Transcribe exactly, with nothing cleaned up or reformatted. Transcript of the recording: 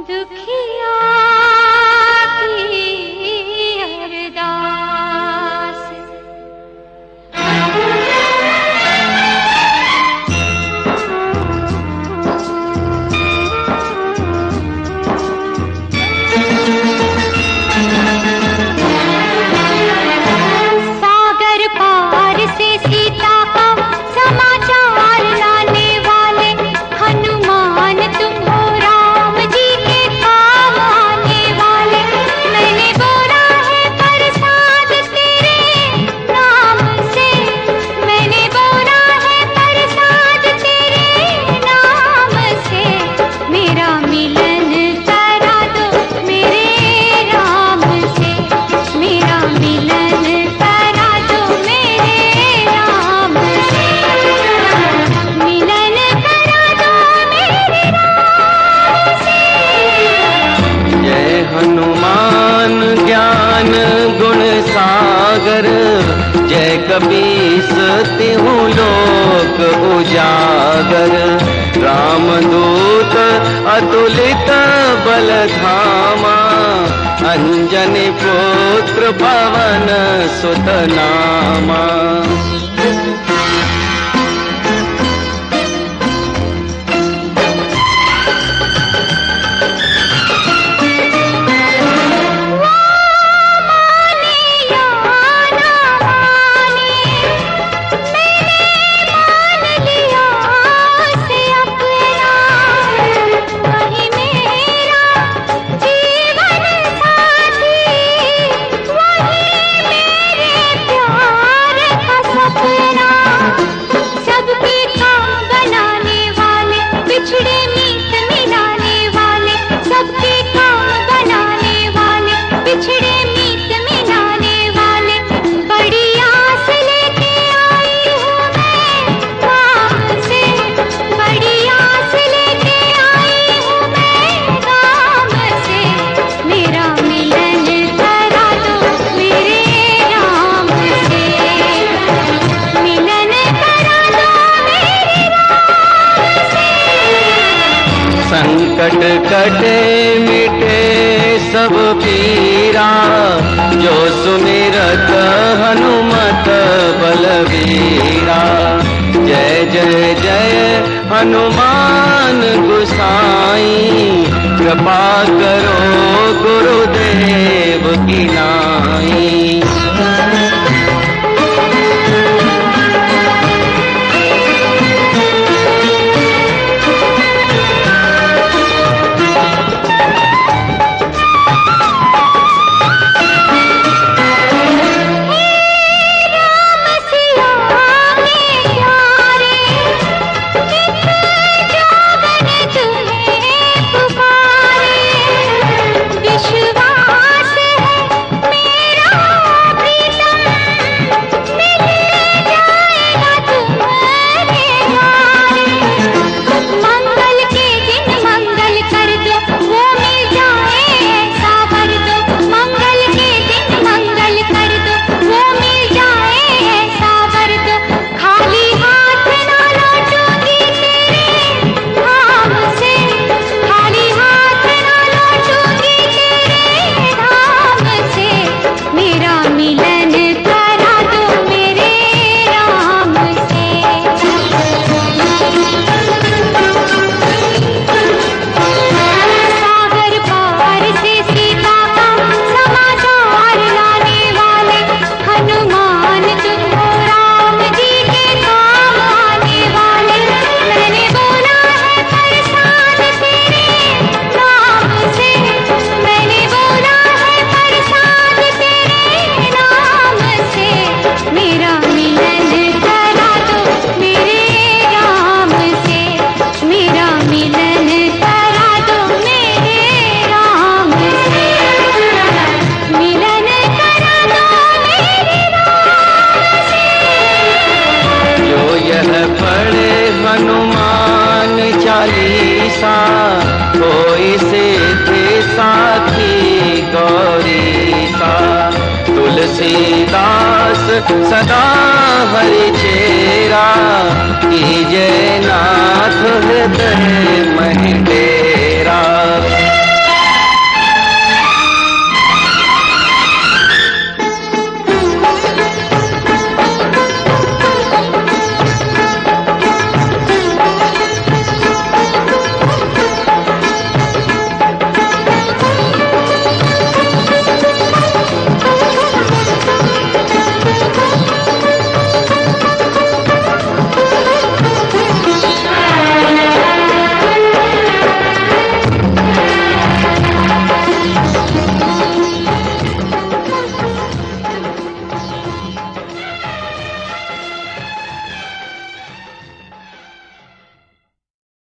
दुखिया की अरदास। सागर पार से सीता का समाचार लाने वाले हनुमान तुम हो, राम जी के काम आने वाले। मैंने बोला है प्रसाद तेरे नाम से, मैंने बोला है प्रसाद तेरे नाम से। मेरा मिलन करा दो मेरे राम से, मेरा मिलन करा दो मेरे राम से, मिलन करा दो मेरे राम से। जय हनुमान ज्ञान गुण सागर, जय कपीस तिहु लोक उजागर। रामदूत अतुलित बल धामा, अंजनी पुत्र पवन सुत नामा। संकट कटे मिटे सब पीरा, जो सुमिरत हनुमत बलवीरा। जय जय जय हनुमान गुसाई, कृपा करो गुरुदेव की नाई। कोई सिद्धि साखी गौरी सा। तुलसीदास सदा हरि चेरा, कीजय नाथ हृदय महि डेरा।